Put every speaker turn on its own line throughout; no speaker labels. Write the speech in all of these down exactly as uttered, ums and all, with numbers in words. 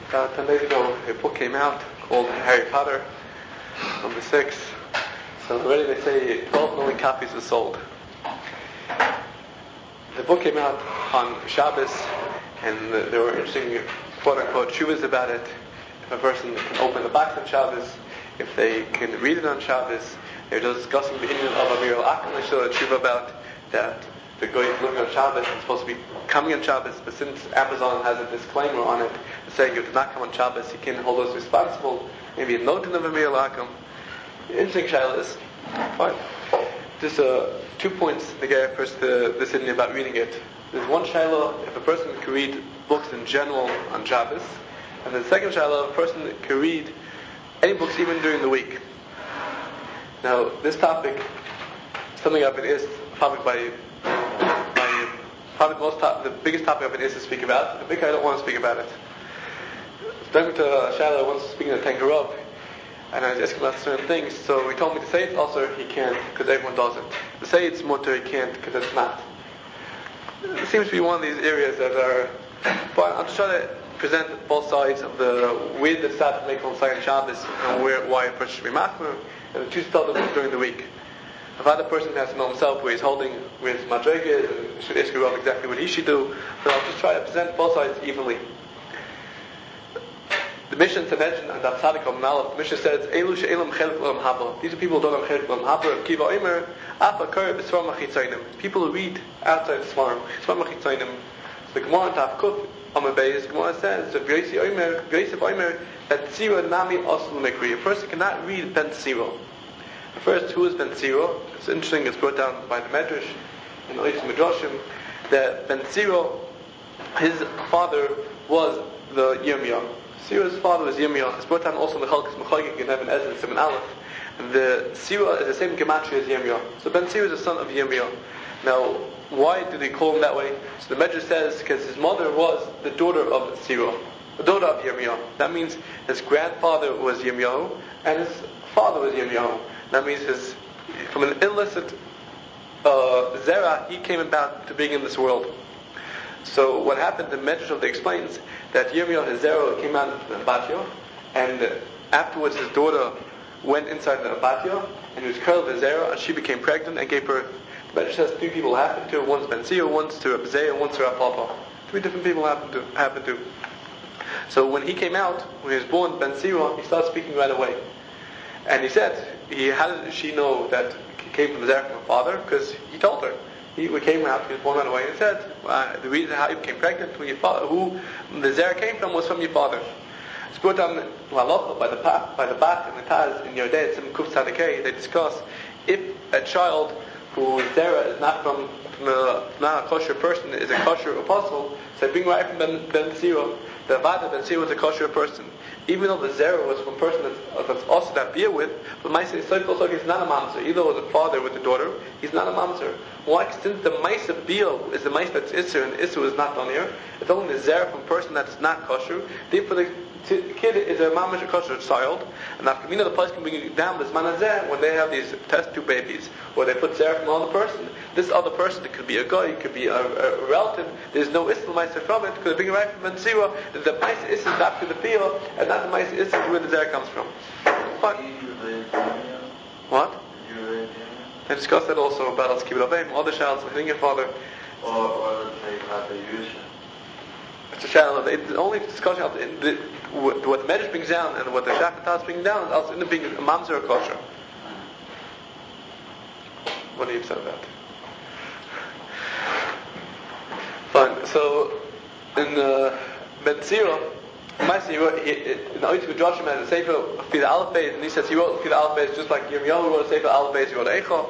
About ten days ago, a book came out called Harry Potter, number six. So already they say twelve million copies were sold. The book came out on Shabbos, and there were interesting quote-unquote shuvas about it. If a person can open the box on Shabbos, if they can read it on Shabbos, they're discussing the Indian of Amir al-Akam, they show a shuva about that the goy looking on Shabbos is supposed to be coming on Shabbos, but since Amazon has a disclaimer on it saying you do not come on Shabbos, you can't hold us responsible. Maybe a note in of Amir al-Akam. Interesting shilas. Fine. Just uh, two points to get first to this Indian about reading it. There's one shilah if a person can read books in general on Shabbos, and the second shilah, a person can read any books even during the week. Now, this topic, something I've been asked topic by my probably the most top, the biggest topic I've been asked to speak about. The big I don't want to speak about it. Speaking to Shiloh once speaking to Tankarov, and I was asking about certain things. So he told me to say it's also he can't because everyone does it. To say it's mutter he can't because it's not. It seems to be one of these areas that are. But I'll just try to present both sides of the way that starts to make on Sayan Shabbos and where why a person should be machmir, and the two studies during the week. If other person has to know himself where he's holding with madrigas and should ask Rav exactly what he should do, but I'll just try to present both sides evenly. The mission to mention and that Tzadik Am Malach, the mission says, Elu she'elam chelik l'am haba. These are people who don't have chelik l'am haba. Kiva Omer, Afa kar b'svar machitzayim. People who read outside the svarim. Svar machitzayim. The Gemara in Tavkuf Amar Beis, the Gemara says that V'yosef Omer, V'yosef Omer, that Tzira nami asul mikri. A person cannot read Ben Tzira. First, who is Ben Tzira? It's interesting. It's brought down by the Medrash in the Oitz Midrashim that Ben Tzira, his father was the Yirmiyah. Sira's father was Yirmiyah. It's brought down also in the Chalkas Mechagik and Eben Ezra and Simon Aleph. And the Sira is the same gematria as Yirmiyah. So Ben Tzira is the son of Yirmiyah. Now, why do they call him that way? So the Medrash says because his mother was the daughter of Sira, the daughter of Yirmiyah. That means his grandfather was Yirmiyah and his father was Yirmiyah. That means his, from an illicit uh, zera, he came about to being in this world. So what happened, the Medrash of the explains that Yirmiyah, his zera, came out of the abatio, and afterwards his daughter went inside the abatio, and he was curled the zera, and she became pregnant and gave birth. The Medrash says three people happened to, one's Ben Tzira, one's to Reb Zeya, one's to Rav Papa. Three different people happened to, happened to. So when he came out, when he was born, Ben Tzira, he started speaking right away. And he said, he, how did she know that he came from the Zerach from her father? Because he told her. He came out, he was born right away, and said, uh, the reason how you became pregnant, who, your father, who the Zerach came from was from your father. It's brought down Halacha by the by the Bat and the Taz in Yodeh, Tzim Kuf Tzadikei, they discuss if a child whose Zerach is not from, from a, not a kosher person, is a kosher apostle, so being right from Ben, ben Tzira, the Avada Ben Tzira was a kosher person. Even though the zera was from a person that's, that's also that beer with, but Maisa Yisrael is not a mamzer. Either was a father with a daughter, he's not a mamzer. Why? Since the Maisa beer is the Maisa that's Isser, and Isser is not done here, it's only the zera from a person that's not kosher. Therefore, the t- kid is a mamash, a kosher child, and after you know the place can bring it down this manazeh when they have these test tube babies, where they put zera from another person. This other person, it could be a guy, it could be a, a, a relative. There's no Isser Maisa from it because they bring it right from Ben Tzira. The Maisa Isser is after the beer, and not the Maisa Isser where the zera comes from. Fine. What? I discussed that also about Al Kibbutz Avim, other shouts, I think your father.
Or, or let's say not the Yerusha.
It's a shout. The only discussion of the, the, what the Medrash brings down and what the Shachat brings down is also in the being a mamzer or kosher. What are you upset about? Fine. So in uh, Ben Tzira, he wrote, he, in the Oitz Midrashim has a sefer Fida Aleph Beis, and he says he wrote Fida Aleph Beis just like Yirmiyahu wrote a sefer Aleph Beis, he wrote Eicha.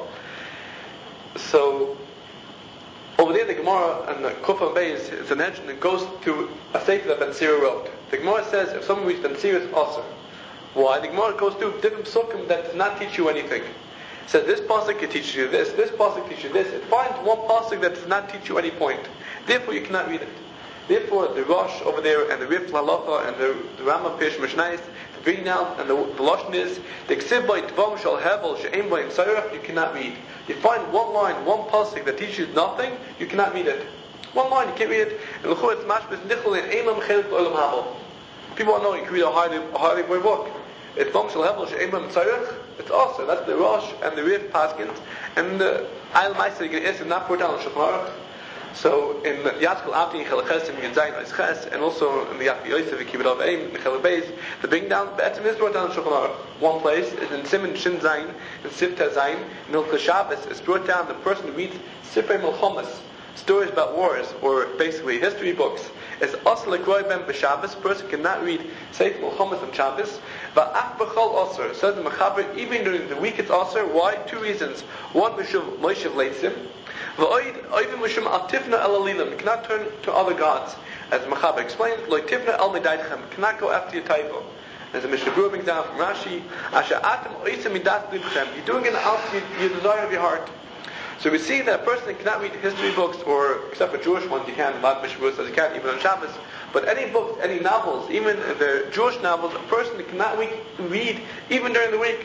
So over there, the Gemara and the Kufan Beis, it's an engine that goes to a sefer that Ben Tzira wrote. The Gemara says if someone reads Ben Tzira, it's awesome. Why? The Gemara goes through different psukim that does not teach you anything. It says this pasuk can teach you this, this pasuk teaches you this. It finds one pasuk that does not teach you any point. Therefore, you cannot read it. Therefore, the Rosh over there and the Rif Lalacha and the, the Rambam Pish Mishnais to bring down, and the, the Lashon is the Ksiv by Tvam Shal Hevel She'em by Tzarech. You cannot read. You find one line, one pasuk that teaches nothing. You cannot read it. One line, you can't read it. And L'chur it's mashbis nichol in Eilam Chelik Olam Habel. People want to know you can read a highly, a highly boy book. It's Bom Shel Hevel She'emam Tzarech. It's also, that's the Rosh and the Rif Paskins. And the Ayl Meister, you can not put down on Shulchan Aruch. So in Yatkal Avti, Chel Chesim, Yedzayin, Ois Ches, and also in the Yatvi Yosef, Kibbut Av Eim, Chel Beis, the bring down, Be'etzim is brought down on Shulchan Aruch. One place is in Siman Shin Zayin, in Sifta Zayin, in Hilchos Shabbos, is brought down the person who reads Sifrei Melchomas, stories about wars, or basically history books, is Asr Lekroy Ben B'Shabbos. Person cannot read Seif Melchomas on Shabbos. Va'af B'chol Asr, says the Mechaber, even during the week it's Asr. Why? Two reasons. One, Mishum Moshev Leitzim. Va'oid, Oivim Mishum Al Tifna El Alilim. You cannot turn to other gods. As the Mechaber explained, Loi Tifna El Medaitchem. Cannot go after your taivo. As the Mishnah Berurah brings down from Rashi, Asher Atem Oisem Midat Libchem. You're doing it out of your desire of your heart. So we see that a person cannot read history books, or except for Jewish ones, you can. A lot of Mishnah Berurah says you can't, even on Shabbos. But any books, any novels, even the Jewish novels, a person cannot read even during the week.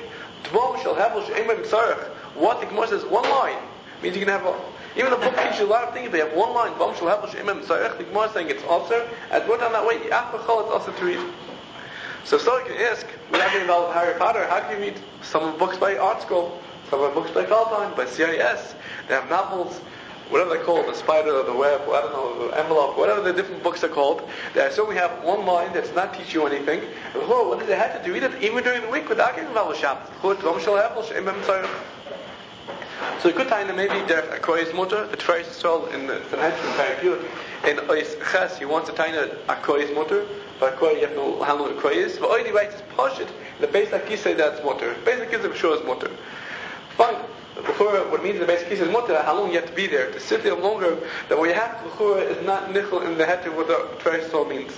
What the Gemara says, one line means you can have. A, even the book teaches you a lot of things. They have one line. The Gemara is saying it's also as brought down that way. It's also to read. So, so you can ask, without getting involved with Harry Potter, how can you read some of the books by Art School? Some of the books by Feldheim, by C I S. They have novels, whatever they're called, the spider or the web, or I don't know, the envelope, whatever the different books are called. They so we have one line that's not teach you anything. And oh, what does it have to do? Read it even during the week without getting involved with Shabbos. So a good time to maybe der Akroy's mutter, the Treish Yisrael in the Sanhedrin Parapiyut, in Ois Ches, he wants to tie Akroy's mutter, but Akroy, you have no handle Akroy is. But Oidi writes, Posh it, the basic key say that's mutter. Basic key is sure is mutter. Fine. Before, what it means in the basic case is mutter, how long you have to be there. To sit there longer, that what you have to before is not nichel in the head of what the Treish Yisrael means.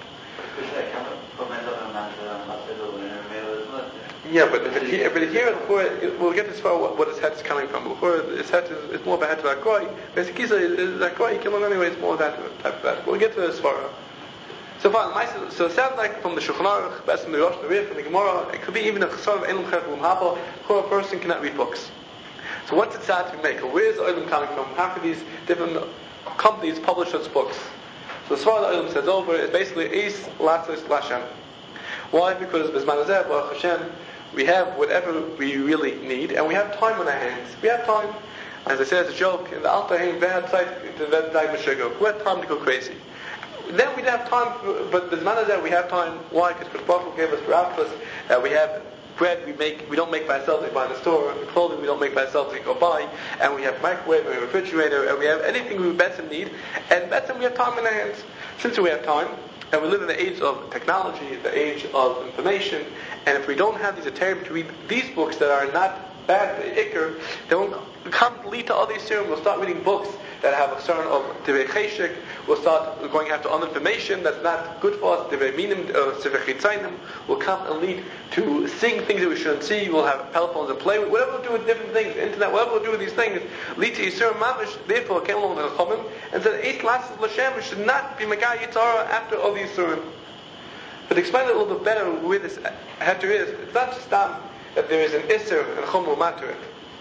Yeah, but but here, but here we'll get as far what, what his head is coming from. Before his head is, is more of a head to Akroy. Basic key is Akroy, you kill him anyway, it's more of that type of that. We'll get to as far. So far, so it sounds like from the Shulchan Aruch, best from the Rosh, the Rif, from the Gemara, it could be even a chasar of Elam Cherf Ulam Haba, where a person cannot read books. So what's it sad to make? Where is the Olam coming from? How can these different companies publish such books? So as far as the Olam says over, it's basically Eis Latzos Lashem. Why? Because Bizman Hazeh, Baruch Hashem, we have whatever we really need, and we have time on our hands. We have time. As I said as a joke, in the Alter Haim, we had time to go crazy. Then we don't have time, for, but the Zman Hazeh we have time. Why? Because Baruch gave us for us that we have bread we make, we don't make by ourselves, we buy in the store. Clothing we don't make by ourselves, we go buy. And we have microwave, and we have refrigerator, and we have anything we better need. And better we have time in our hands. Since we have time, and we live in the age of technology, the age of information, and if we don't have these attempts to read these books that are not bad, ikr, they won't come lead to other Yisurim. We'll start reading books that have a certain of Divrei Cheshek. We'll start going after other information that's not good for us. Divrei Minim, Sivei Chitzainim will come and lead to seeing things that we shouldn't see. We'll have telephones and play with. Whatever we'll do with different things, internet, whatever we'll do with these things, lead to Yisurim Mamish. Therefore, came along the Chachamim and said, eight classes Lashem should not be Megai Yitzhara after all these Yisurim. But to explain it a little bit better where this heter is, it's not just that there is an Isser and Chumul Matter.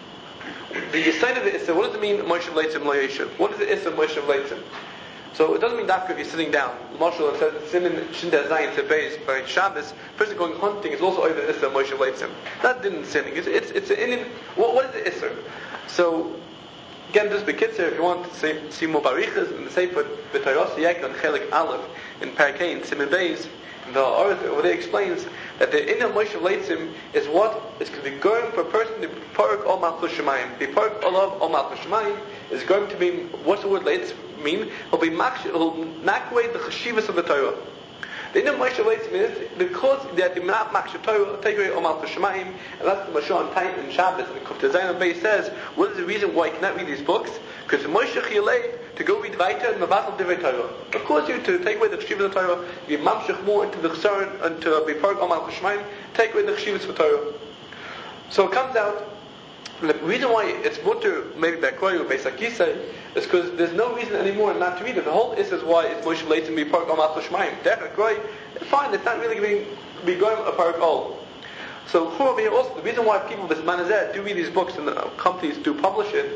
The Yisrael of the Isser, what does it mean, Moshe Leitzim Lo Yeshiv? What is the Isser, Moshe Leitzim? So it doesn't mean that if you're sitting down. Moshe says, Simin Shinda Zayin Tebez, by Shabbos, person going hunting is also over the Isser, Moshe Leitzim. That didn't sinning. It's, it's, it's an Indian, what, what is the Isser? So, again, just be kids if you want to see, see more barichas in the Sefer B'Tayros Yek on Chelik Aleph in Parkein Simin Beis. The Arith where they explains that the inner Moshe Leitzim is what is going to be going for a person to be Parak Ol Malchus Shemayim. The Parak Olav Ol Malchus Shemayim is going to be, what's the word Leitz mean? He'll be maksh, he'll knock away the cheshivas of the Torah. The inner Moshe Leitzim is because that the not maksh Torah take away Ol Malchus Shemayim, and that's the Moshe on time in Shabbos. And the Kufta Zayin Bey says, what is the reason why you cannot read these books? Because Moshe Chiyalei to go read Vaita and Mavasal Divrei Torah. Of course, you to take away the cheshivas of the Torah, you mamshich more into the chesron and to be part of Malchus Shemayim, take away the cheshivas of the Torah. So it comes out. The reason why it's mutter maybe by Koy or by Sakisei is because there's no reason anymore not to read it. The whole is is why it's Moshe Leitzim to be part of Malchus Shemayim. Derech Koy, fine. It's not really going to be going a part all. So over here also the reason why people with Manazeh do read these books and the companies do publish it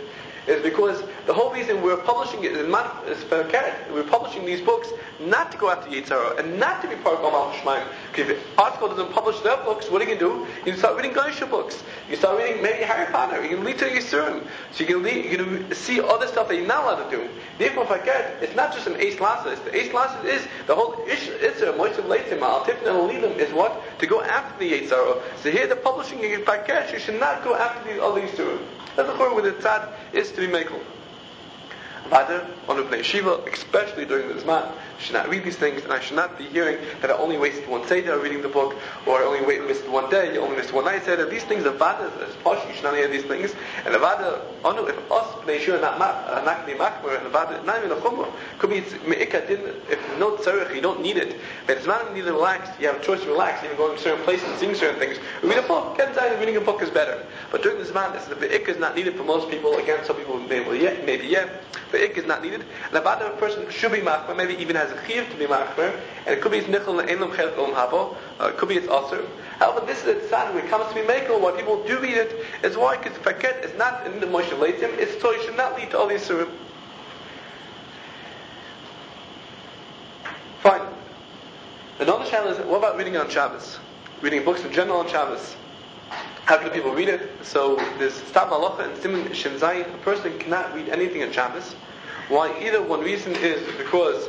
is because the whole reason we're publishing it is not is for carrot. We're publishing these books not to go after Yitzhara and not to be part of Amal Shemaim. If the article doesn't publish their books, what are you going to do? You can start reading Gaisha books. You start reading maybe Harry Potter. You can lead to Yisurim. So you can lead, you can see other stuff that you're not allowed to do. Therefore, forget it's not just an ace lasa. The ace lasa is the whole Isra Moishav Leitzim Al Tifna Lelim is what to go after the Yitzhara. So here the publishing you forget you should not go after these other Yisurim. That's the where the tzad is to be makel. Vada, on the yeshiva, especially during this month, should not read these things, and I should not be hearing that I only wasted one seder reading the book, or I only wait, missed one day, I only missed one night seder. These things are vada, as posh, you should not hear these things. And the vada, onu, if us, bnei yeshiva, not ma, not be makmer, and the vada, not even a chumrah, could be it's me'ika din, if no tzarech, you don't need it. But it's not need to relax, you have a choice to relax, even going to certain places and seeing certain things. Read a book, get inside, reading a book is better. But during this month, the me'ika is not needed for most people. Again, some people may well yet, maybe yet. The ik is not needed. And a vada person should be machmer, maybe even has a chiyuv to be machmer, and it could be it's nichel and enlam chelik olam habo, it could be it's aser. However, this is a tzad when it comes to be makel, why people do read it, is why, because faket is not in the Moshe Leitzim, it's so it should not lead to all these surim. Fine. Another challenge is, what about reading on Shabbos? Reading books in general on Shabbos. How can people read it? So there's Stam Halacha and Siman Shin Zayin. A person cannot read anything on Shabbos. Why? Either one reason is because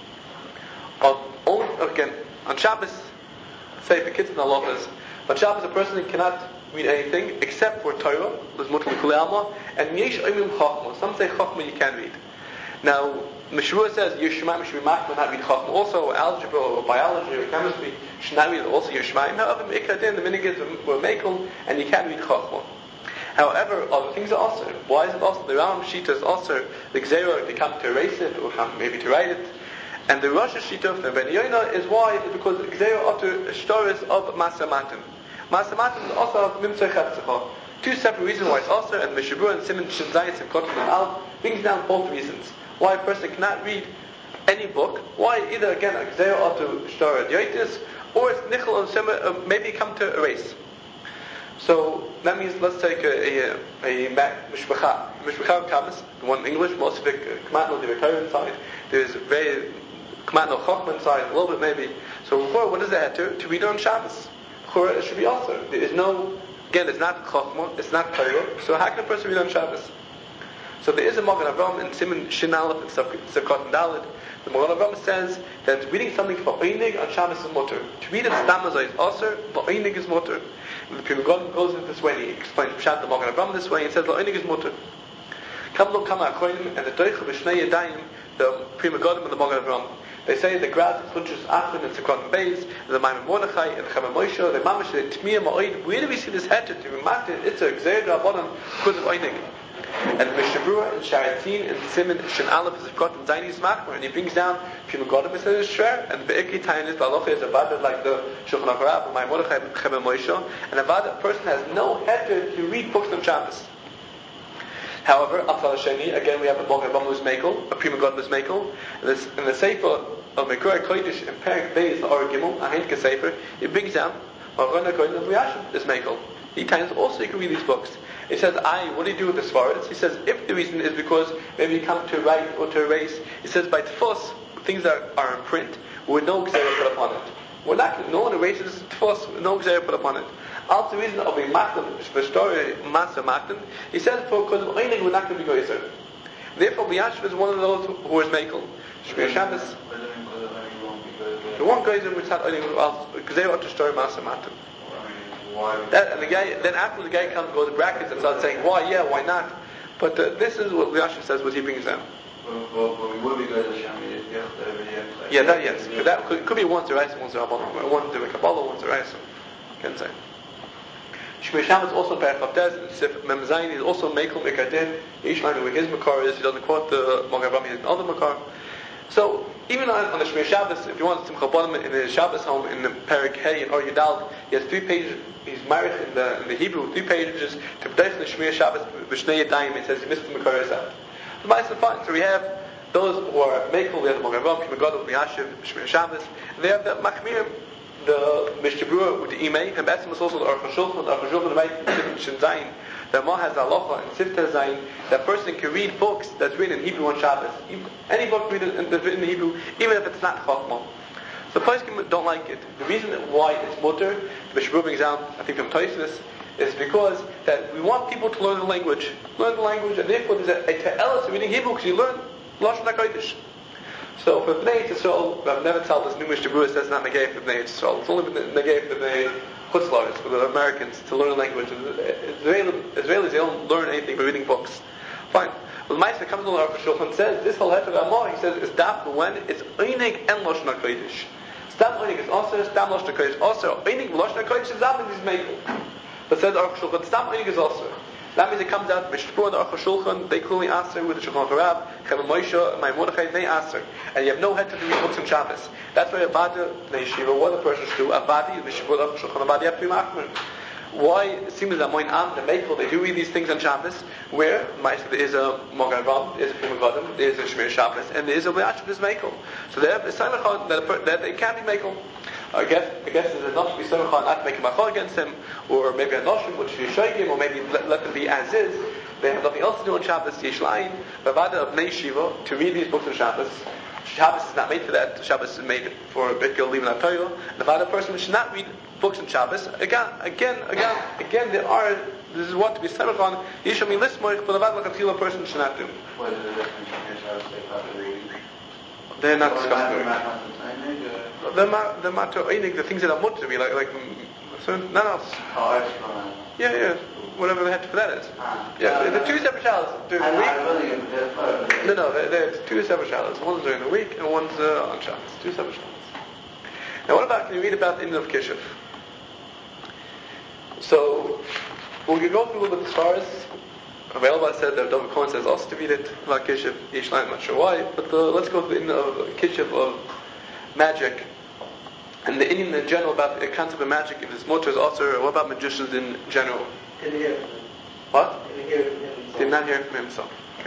of own, again on Shabbos, say the kids in the halachas. On Shabbos, a person cannot read anything except for Torah. There's mutal kulei alma and yesh oimim chachma. Some say chachma you can read. Now Mishra says Yishmaim should be machma, not read chachma. Also algebra or biology or chemistry should not read also Yishmaim. However, Mikadin, the minhag were makel, and you can't read chachma. However, other things are also. Why is it also? The Ram Shita is also the Gzera, they come to erase it or come maybe to write it. And the Rosh Shita of the Ben Yoina is why? Is because Gzera utter stories of Masa Matan. Masa Matan is also of Mimtzei Chatzacha. Two separate reasons why it's also, and Meshavur and Siman Shin Zayin and Kotan and Al brings down both reasons. Why a person cannot read any book. Why? Either again, a Gzera utter story Yoitis, or it's Nichel and Shema, maybe come to erase. So that means let's take a a, a, a mishpacha, mishpacha kamas, the one in English, most of it kmatno the inside. There's very kmatno chachma inside, a little bit maybe. So what does that have to to read on Shabbos? It should be also. There is no, again, it's not chachma, it's not Torah. So how can a person read on Shabbos? So there is a Magen Avraham in Siman Shin Aleph and Sukkot and Dalet. The Magen Avraham says that reading something for Einig on Shabbos is mutter. To read it stamazai is aser, but Einig is mutter. And the Pri Megadim goes into this way, and he explains Pshat the Magen Avraham this way, and says Einig is mutter. Kamlo Kama Achoinim and the Doicha B'Shnei Yadayim, the Pri Megadim and the Magen Avraham. They say the Graz, Funchus Achron and Sukkot and Beis, the Maimon Mordechai and the Chaim Moshe, the Mamash, the Tmiyah Ma'oid. Where do we see this heter to be matter? It's a Gzeir Rabbanon because of Einig. And Mishavura and Sharatin and Siman Shin Aleph is got in Zayni's Machmer, and he brings down Pri Megadim is a shrer, and the Be'ikri Tayin is Balocha is a vada like the Shulchan Aruch, my Mordechai Chaim Moshe, and a vada person has no heter to read books on Shabbos. However, Afal Sheni, again we have a Magen Avraham who's Mekel, a Pri Megadim is Mekel, in the Sefer of Mekor Kodesh in Perek Beis the Or Gimel, a Henke Sefer, he brings down Arona Kodesh of Yashem is Mekel. He times also you can read these books. He says, I, what do you do with the Svaras? He says, if the reason is because maybe you come to write or to erase, he says, by Tfos, things that are in print, with no Gzera put upon it. We're not, no one erases Tfos, no Gzera put upon it. Also the reason of a Matan, the story Masa Matan, he says, because of Einig, we're not going to be Goyzer. Therefore, B'Yashiv is one of those who is Mekel. Shmir Shabbos. The one Goyzer which had Einig, Gzera to story Masa Matan. That, and the guy, then after the guy comes, goes to brackets and starts saying, why, yeah, why not? But uh, this is what Yashin says, what he brings down. Yeah, that, yes. But that could, could be once a rice, once a Kabbalah. One to a Kabbalah, once a rice. Can say. Shmir Shabbos is also Perek Avtez, Sif Mem Zayin is also Mekel Mekadin. Each line where his Makar is, he doesn't quote the Magen Avraham, he has another Makar. So, even on, on the Shmir Shabbos, if you want Simcha Bonim in the Shabbos home, in the Perek Hey and Or Yudal, he has three pages, he's married in the, in the Hebrew, three pages, to B'dayf the Shmir Shabbos, B'shnei Yadayim, it says he missed the Makar out. So, nice and fine. So we have those who are Mekel, we have the Magen Avraham, Pri Megadim, B'Yashiv, Shmir Shabbos, and they have the Machmir, the Mishnah Berurah with the Imei, and Betzim is also the Aruch HaShulchan. The Aruch HaShulchan right Shin Zayin. The Ma has the Halacha and Sifta Zayin. That person can read books that's written in Hebrew on Shabbos. Any book that's written in Hebrew, even if it's not Chachma. So Poskim don't like it. The reason why it's mutter, the Mishnah Berurah brings out, I think from Tosfos, is because that we want people to learn the language, learn the language, and therefore there's a, a te'elis of reading Hebrew because you learn Lashon HaKodesh. So for Bnei Yisrael, I've never told this new Mishnah Berurah says not negay for Bnei Yisrael. It's only negay for the Chutzlaris, for the Americans to learn language. Israeli, Israelis they don't learn anything by reading books. Fine. Well, the Meister comes along for Shulchan and says this whole Heter Ramah. He says it's daf when it's einig and Lashon HaKodesh. Stam einig is also stam Lashon HaKodesh also einig Lashon HaKodesh is zamin is mekel. But says Aruch HaShulchan stam einig is also. That means it comes out, Mishnah Berurah and Aruch HaShulchan, they clearly answer with the Shulchan Harab, Chaim Moshe, my Mordechai, they answer. And you have no head to read books on Shabbos. That's why Avada, the Yeshiva, what the person should do, Avadi, Mishnah Berurah, Aruch HaShulchan, Avadi, you have to be machmer. Why it seems that Moin Am, the Mekel, they do read these things on Shabbos, where there is a Mogan Ram, there is a Pima Vadim, there is a Shemir Shabbos, and there is a Leachim is Mekel. So they have a Simachon that, that they can't be Mekel. I guess, I guess there's enough to be Simachon not to make a Machor against him, or maybe a Noshim, which is Shoigim, or maybe let, let them be as is. They have nothing else to do on Shabbos, Yeshlaim, Bavada of Bnei Shiva, to read these books on Shabbos. Shabbos is not made for that. Shabbos is made for Beit Gil Lim Torah. The Vada person should not read books on Shabbos. Again, again, again, again. There are. This is what to be samach on. Yishami lismoich, but the Vada Lachatchila person should not do.
What is the difference between Shabbos and reading?
They're not discussing. The the matter einig, the things that are mutter to be like like so none else.
Oh, excellent.
Yeah, yeah. Whatever the head for that is.
Ah,
Yeah,
no,
the
no,
two separate shalos during the week. No, no, they're, they're two separate shalos. One's during the week and one's uh, on Shabbos. Two separate shalos. Now, what about, can you read about the Indian of Kishiv? So, we can go through a little bit as far as available. I said that David Cohen says also to read it about Kishiv. Yishlein, I'm not sure why, but uh, let's go through the Indian of Kishiv of magic. And the Indian in general about the concept of magic, if it's motor is also, what about magicians in general?
Didn't hear from him.
What?
Didn't hear from him.
Did not hear from himself. Okay.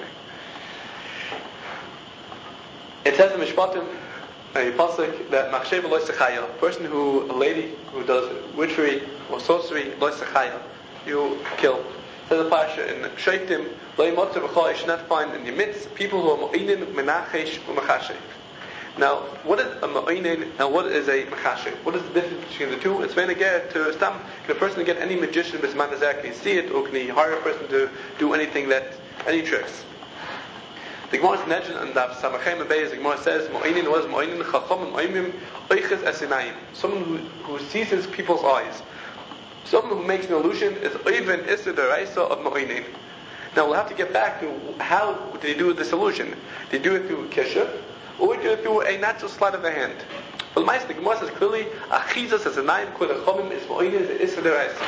It says in Mishpatim, a pasuk that machsheva lo sechaya, a person who, a lady who does witchery or sorcery, lo sechaya, you kill. It says a parsha in Shaitim, lo yimotzer b'chol, you should not find in your midst people who are mo'inin, menachesh, u'machashev. Now, what is a ma'inin and what is a machashev? What is the difference between the two? It's when they get to stam, can a person get any magician with manazak, can he see it, or can he hire a person to do anything that, any tricks? The Gemara mentioned and that Samachem and Beis, the Gemara says, ma'inin was ma'inin chacham ma'imim oiches esinayim. Someone who, who sees people's eyes. Someone who makes an illusion is oiven issa deraisa of ma'inin. Now we'll have to get back to how did he do this illusion? Did he do it through kishiv? Or do it through a natural sleight of the hand? Well, the Gemara says clearly, achizas as a name called a chomim is mo'inin is isra deraisa.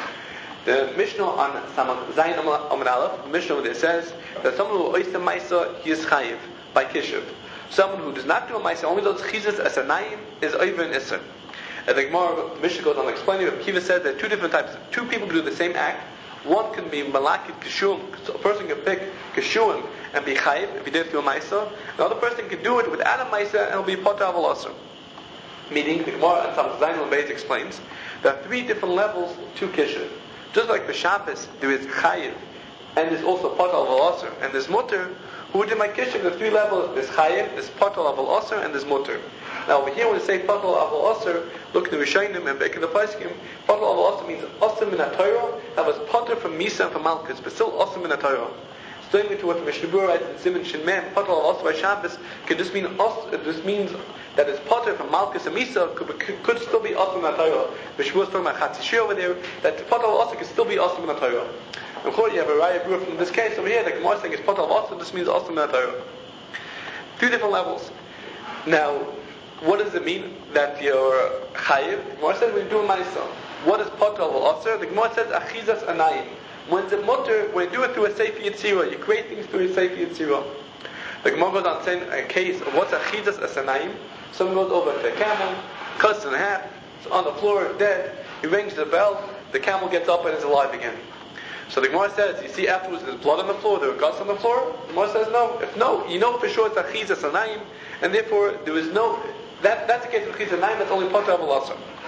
The Mishnah on Zayin Amud Aleph, the Mishnah there says that someone who ois a ma'isa he is chayiv by kishiv. Someone who does not do a ma'isa only does chizas as a name is over and isra. And the Gemara, the Mishnah goes on explaining that Kiva said there are two different types. Two people can do the same act. One can be malakit kishum, so a person can pick kishum and be chayiv if he did it through a ma'isa. Another person can do it without a ma'isa and it'll be potter of a Meaning, the Gemara and some Zayin Al-Beis explains there are three different levels to kishiv. Just like the Shabbos, there is chayiv and there's also potter of a and there's mutter. Who did my kishiv? The three levels: there's chayiv, there's potter of a and there's mutter. Now over here when we say potter of a look in the Rishonim and back in the Paiskim, potter of a means osir min ha-Torah. That was potter from Misa and from Malchus, but still osir min ha-Torah. Similar to what the Mishnah Berurah writes in Siman Shin Mem, potter of by Shabbos could just mean os. It just means that it's potter from Malchus and Misa could, could, could still be osir min ha-Torah. Mishnah Berurah is talking about Chatzishir over there that the potter of could still be osir min ha-Torah. Of course, you have a raya Berurah from this case over here. The Gemara saying it's potter of osir. This means osir min ha-Torah. Two different levels. Now, what does it mean that you're chayiv? The Gemara says when you do a ma'isa. What is potter of osir? The Gemara says achizas anayim. When the mutter, when you do it through a Sefer Yetzirah, you create things through a Sefer Yetzirah. The Gemara goes on saying a case of what's achizas asanayim. Someone goes over to a camel, cuts in half, it's on the floor, dead. He rings the bell, the camel gets up and is alive again. So the Gemara says, you see afterwards there's blood on the floor, there are guts on the floor? The Gemara says no. If no, you know for sure it's achizas asanayim, and therefore there is no, that, that's the case of achizas asanayim, that's only potter of a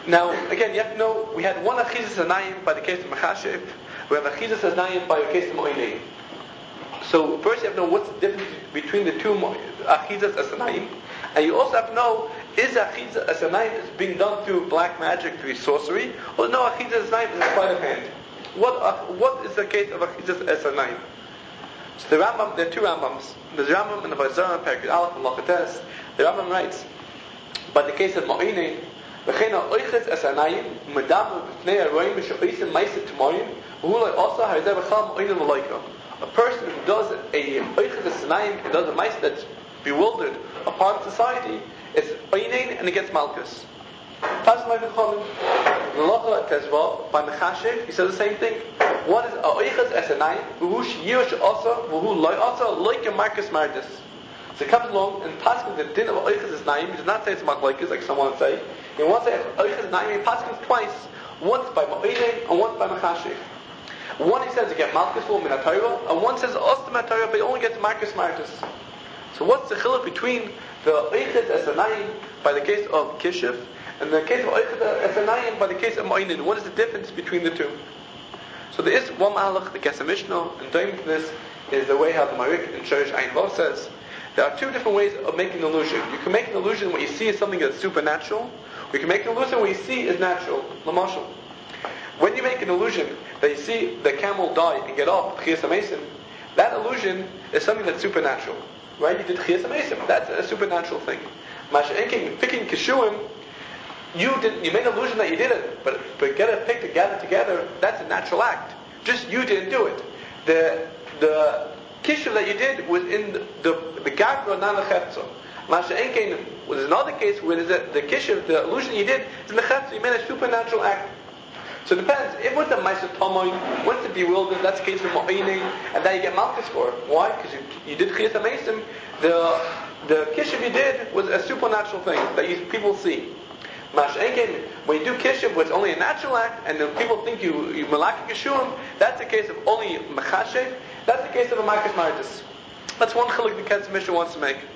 Now, again, you have to know, we had one Achizas Anayim by the case of Mechashev, we have Achizas Anayim by the case of Mo'inei. So, first you have to know what's the difference between the two Achizas Anayim, and you also have to know, is Achizas Anayim is being done through black magic, through sorcery, or no, Achizas Anayim is a sleight of hand? What uh, what is the case of Achizas Anayim? So the Rambam, there are two Rambams. There's Rambam and the Vazar, Perikut Aleph, and Lachates. The Rambam writes, by the case of Mo'inei, וכן האויכס אסנאים מדבר בפני הרועים ושאויסם מייסת תמורים והוא לא עושה הרי בכלל מועילים ולויקה. A person who does a oichas asanayim, who does a mice that's bewildered upon society, it's oinain and it gets malchus. Tasmai v'cholim, l'locha tezva, by Mechashev, he says the same thing. One is a oichas asanayim, v'hu sh'yish asa, v'hu loy asa, loike marcus mardis. So it comes along and passes the din of oichas asanayim. He does not say it's machlokes like someone would say. He wants to say oichas asanayim. He passes twice, once by Mo'inei and once by Mechashev. One he says you get Malchus for Min HaTorah, and one says Ostam HaTorah, but he only gets Marcus Martus. So what's the chiluk between the Oichid Esanayim by the case of Kishiv and the case of Oichid Esanayim by the case of Mo'inin? What is the difference between the two? So there is one Mahalach, the Kesef Mishnah, and doing this is the way how the Marik in Shorish Ayin Vav says. There are two different ways of making an illusion. You can make an illusion when you see is something that's supernatural, or you can make an illusion when you see is natural, Lamashal. When you make an illusion that you see the camel die and get off Chiyas HaMesim, that illusion is something that's supernatural. Right? You did Chiyas HaMesim. That's a supernatural thing. Masha'enking, picking Kishuim, you did you made an illusion that you did it, but but get a pick to gather together, that's a natural act. Just you didn't do it. The the Kishuv that you did was in the the, the Gagra non Lechetzo. Masha'enking, there's another case where there's a, the Kishuv, the illusion you did is in the Chetzo. You made a supernatural act. So it depends. If with the Ma'aser Tomoin, once the bewildered, that's the case of Mo'inei, and then you get Malchus for it. Why? Because you, you did Chiyas HaMesim. The the Kishiv you did was a supernatural thing that you, people see. Masha'enken, when you do Kishiv, it's only a natural act, and then people think you you Malaki Kishuim, that's the case of only Mechashev. That's the case of a Marcus Mardis. That's one chiluk the Kesef Mishnah wants to make.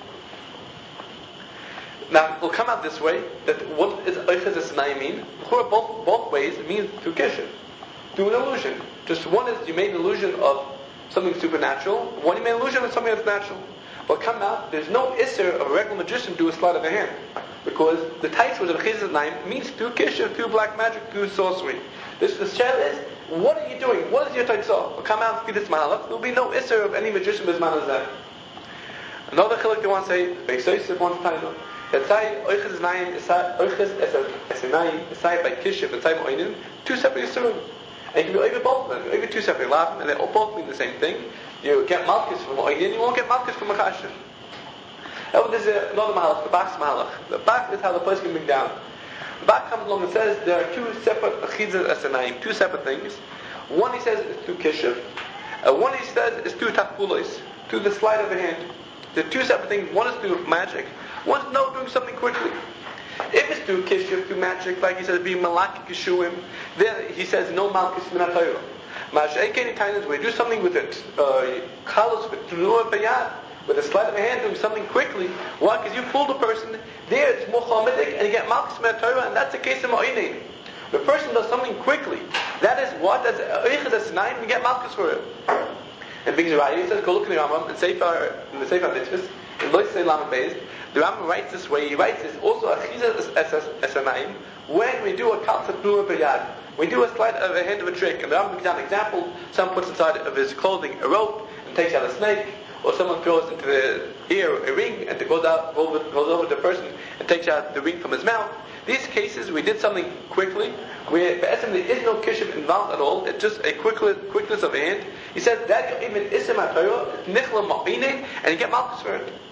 Now, it'll come out this way, that what is Oichas Esanayim mean? Both, both ways, it means through Kishiv, through an illusion. Just one is you made an illusion of something supernatural, one you made an illusion of something that's natural. But come out, there's no Isser of a regular magician to do a sleight of a hand. Because the titles of Oichas Esanayim means through Kishiv, through black magic, through sorcery. This the shell is, what are you doing? What is your taitzah? Will come out and feed this mahalach. There will be no Isser of any magician with manazah. Another chiluk they want to say, Beis Yosef wants to that say Oichas Esanayim, Oichas Esanayim, say by Kishiv and say Mo'inin, two separate Yisurim. And you can be over both of them, over two separate laughing, and they all both mean the same thing. You get Malchus from Mo'inin, you won't get Malchus from Mechashev. Oh, there's another Mahalach, the Bach's Mahalach. The Bach is how the person can bring down. The Bach comes along and says there are two separate Achizas Esanayim, two separate things. One he says is through Kishiv, and one he says is through Takpulos, through the sleight of the hand. There are two separate things. One is through magic. One is no, doing something quickly. If it's through Kishiv, through magic, like he says, being Malaki Kishuim, then he says no Malchus Min HaTorah. Masha'enken times where you do something with it, Kalos with Tnuah Bayad, with a sleight of a hand, doing something quickly. Why? Because you fool the person. There it's Mohammedik, and you get Malchus Min HaTorah, and that's the case of Mo'inei. The person does something quickly. That is what? That's Oichas Esanayim, and you get Malchus for it. And brings right, he says, go look in the Rambam, and Sefer, in the Sefer Mitzvahs, in Lois Seilam Beis, the Rambam writes this way, he writes this also Achizas Esanayim, when we do a Kalsat Tnuah B'yad, we do a sleight of a hand of a trick, and the Rambam gives an example, someone puts inside of his clothing a rope, and takes out a snake, or someone throws into the ear a ring, and it goes out, goes over the person, and takes out the ring from his mouth. These cases, we did something quickly, where there is no Kishiv involved at all, it's just a quickness, quickness of a hand. He says, that even Isim HaTorah, Nichla Ma'inei, and you get Malchus for it.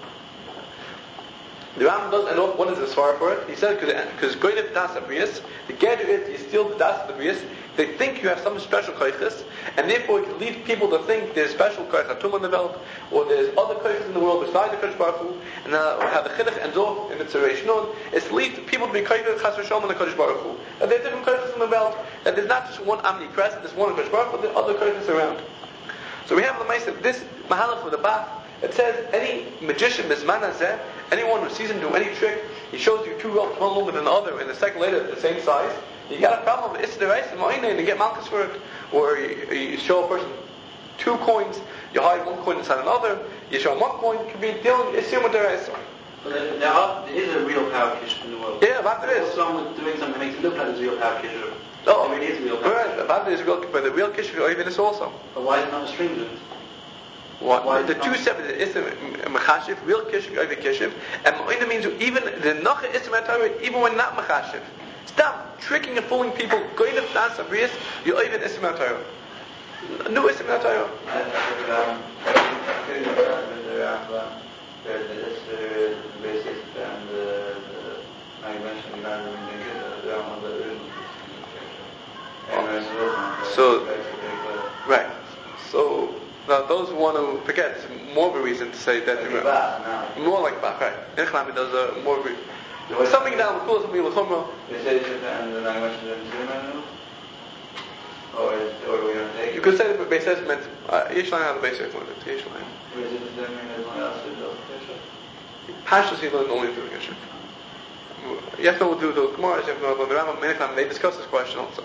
The Rambam does, and what is the svara for it? He said, because Goynev Das Abrius, the gather is, you steal the Das Abrius, they think you have some special koiches, and therefore it can lead people to think there's special koich hatum in the world, or there's other koiches in the world besides the Kodesh Baruch Hu, and uh, how the chinuch ends off in the Tzarei Shnun, it's to lead people to be koiches chas v'shalom in the Kodesh Baruch Hu. That there are different koiches in the world, that there's not just one omnipresent, there's one Kodesh Baruch Hu, there are other koiches around. So we have the Maisa, this Mahalach of the Bach It says any magician, Mizmanazeh, anyone who sees him do any trick, he shows you two ropes, one longer than the other, and the second later the same size, you got a problem with Issa Deraisa Ma'ineh, and you get Malchus for it. Or you, you show a person two coins, you hide one coin inside another, you show him one coin, it can be dealing Issa Deraisa.
But there, there, are, there is a real power kishuf in the world.
Yeah, but there is.
What's wrong with doing something that makes it look like there's a real power kishuf?
Oh,
there really is a real power
right. But there is real, but the real kishuf or even this also.
But why is it not stringent?
What?
Why
The two separate is mechashiv, real kishuf, over kishuf, and ma'ina means even the nacha is even when not mechashiv. Stop tricking and fooling people. Going to dance of rias, you even is Torah. No is Torah.
There's the basis and the I mentioned the man the
So right. So now those who want to forget, it's more of a reason to say that
like
more like Bach, right? Echlami does a more of a something down the cool, something with Chumrah.
They say and then I mentioned the or is or we don't take
you could say that base says meant Yesh line had the basic one, Yesh line.
Is it the mean as one else does
Pashas he learned only through the Geshem. You have to know what to do with the Gemara, you have to know the Rambam, many times they discuss this question also.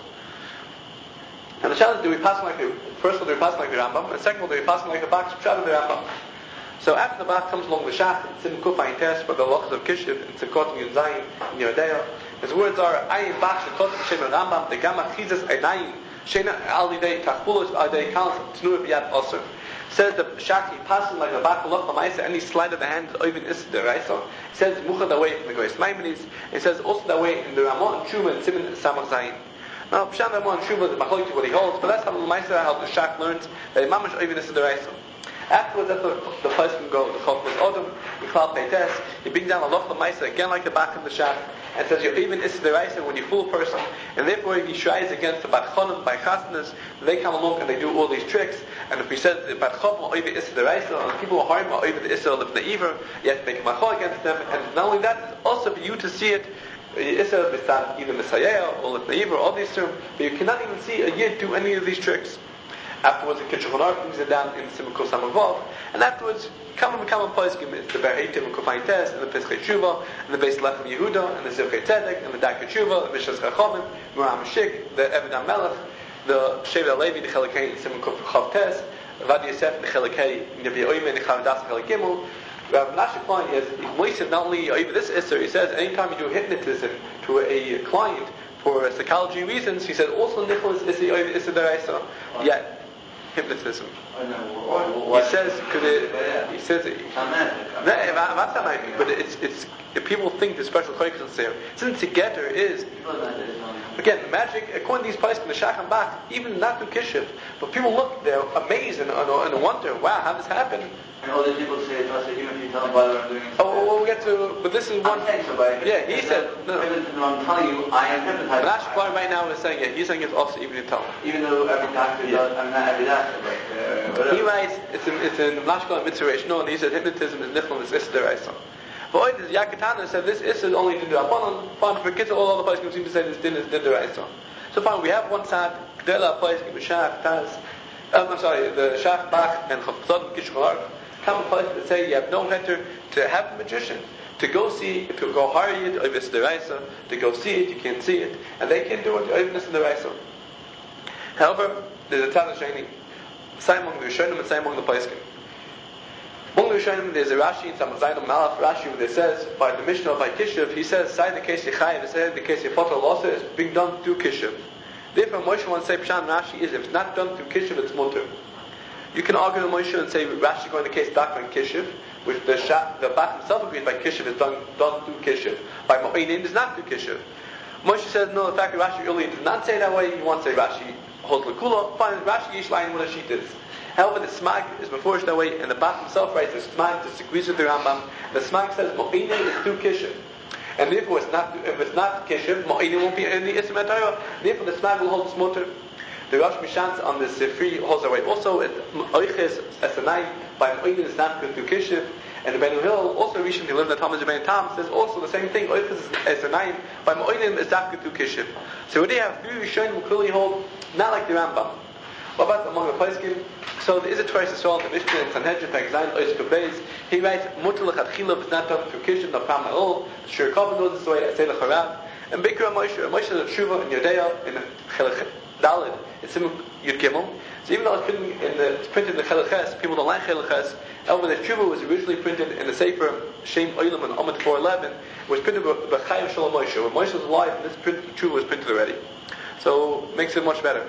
And the challenge is, do we pass like the, first of all, do we pass like the Rambam, and second of all, do we pass like the Bach, Pshat of the Rambam. So after the Bach comes along the Shach, it's in Kufa in Tess, but the Lochas of Kishiv, in Tzekot, in Zayin, in Yodea, his words are, Ayin Bach, Shekot, Shem Rambam, the Gamma Chizas, Einayim, Shena Alidei, Tachbulos, Alidei, Kals, Tnur, Biyat, Osir. Says the Shach, he passes like the Bach, Loch, Lamaisa, any slide of the hand is Oivin Issa Deraisa. He says, Muchad away from the Goyes Maimonides. He says, also that way in the Ramah and Shuma and Siman Samach Zayin. Now, Pshat Ramah and Shuma, the Machlokes what he holds, but that's how the Lamaisa, how the Shach learns that Imamish Oivin Issa Deraisa. Afterwards, after the place can go, the Chok was Odom, he Klal Peites, he brings down a Loch Lamaisa again like the Bach and the Shach, and says you're even Issa Deraisa when you fool a person, and therefore if he tries against the Bat Chonim by Chasnas, they come along and they do all these tricks, and if he says the Bat Chonim or even Issa Deraisa, and people who harm or even the Issa of the Iver, you have to make a Machol against them, and not only that, it's also for you to see it, Issa Bistan, either Messiah or the Iver, all these terms, but you cannot even see a Yid do any of these tricks. Afterwards, the Kitchel Aruch brings it down in Simukos Hamavav, and afterwards, Kamam and Kamam Poskim, it's the Be'etim and Kufayin Tes, and the Pesach Tshuva, and the Beis Lechem Yehuda, and the Zilchei Tzedek, and the Dakar Tshuva, the Mishras Chachamim, Muram Shik, the Eved HaMelech, the Shevet HaLevi, the Chelekei, the Simukos Chav Tes, Vadi Yosef, the Chelekei, the Nebi Oime, the Chavadas, the Chelek Gimel. Rav Menashe Klein is, Moisev not only over this Isser, he says, anytime you do hypnotism to a client for psychology reasons, he says, also Nicholas is the Isser Deraisa, yet, hypnotism. He says, could it, he says, it, but it's, it's, if people think the special qualifications there, since together is, again, the magic, according to these places in the Shach and Bach, even not through Kishiv, but people look, they're amazed and, and, and wonder, wow, how this happened?
And all these people say, trust even if you tell them why they're doing it.
Oh, well, we'll get to, but this is one.
I'm saying so, but
yeah, he said, no.
I'm telling you, I am hypnotized.
But Ash Klein right now is saying, yeah, he's saying it's also even in tell.
Even though every doctor
yeah.
does, I mean, not every doctor, but. Uh,
he writes, it's in, it's in Ash Klein Mitzvah no, and he said hypnotism is Nichlon, it's Issa Deraisa. But Oid is Yakatana said this Issa is only Din Derabanan, fine, for kids, all other places seem to say this Din is Din Deraisa. So fine, we have one side, Gdela place, Shach, Taz, um, I'm sorry, the Shach, Bach, and Chavzad, and Kishul Aruch. Come a place that say you have no heter to have a magician, to go see, if you go hire it, or it's the Raisa, to go see it, you can't see it, and they can do it, or it's the Raisa. However, there's a Tana Shani, same among the Rishonim and same among the Paiskim. Among the Rishonim, there's a Rashi in Samazayim Malach Rashi where it says, by the Mishnah, by Kishiv, he says, side the case Yechayev, it says, the case Yefotel also is being done through Kishiv. Therefore, Moshe wants to say, Pshan Rashi is, if it's not done through Kishiv, it's mutter. You can argue with Moshe and say Rashi going to the case Dakar and Kishiv, which the Shah, the Bach himself agrees by Kishiv is done done through Kishiv. By Mo'inin is not through Kishiv. Moshe says no. The fact that Rashi earlier did not say that way, you want to say Rashi holds Lakula. Fine, Rashi Yishlayim what a sheet is. However, the Smag is before that way, and the Bach himself writes the Smag disagrees with the Rambam. The Smag says Mo'inin is through Kishiv, and therefore it's not. If it's not Kishiv, Mo'inin won't be in the Isma Torah. Therefore, the Smag will hold Smoter. The Rosh Mishans on the Sifri holds away. Also, Oiches Esanai by Mo'inin is not through Kishiv, and the Benu Hill also recently lived at Thomas Ben Tam says also the same thing. Oiches Esanai by Mo'inin is not through Kishiv. So we have three Rishonim who clearly hold not like the Rambam. What about among the Paiskim? So there is a twice as well in the Mishnah in Sanhedrin, Pagzayin, Oisk Beis. He writes, Mutal Lechatchila is not done through Kishin, no problem at all. Shir Kavod knows this way, Atzei Lecharav. And Bikra Moshe, Moshe is a Tshuva in Yodea, in the Chelech Dalid, it's in Yud Gimel. So even though it's printed in the, it's printed in the Chelech Ches, people don't like Chelech Ches. However, the Tshuva was originally printed in the Sefer Shem Oilam and Amud four eleven. It was printed by Chaim Shalom Moshe. When Moshe was alive, and this print, Tshuva was printed already. So it makes it much better.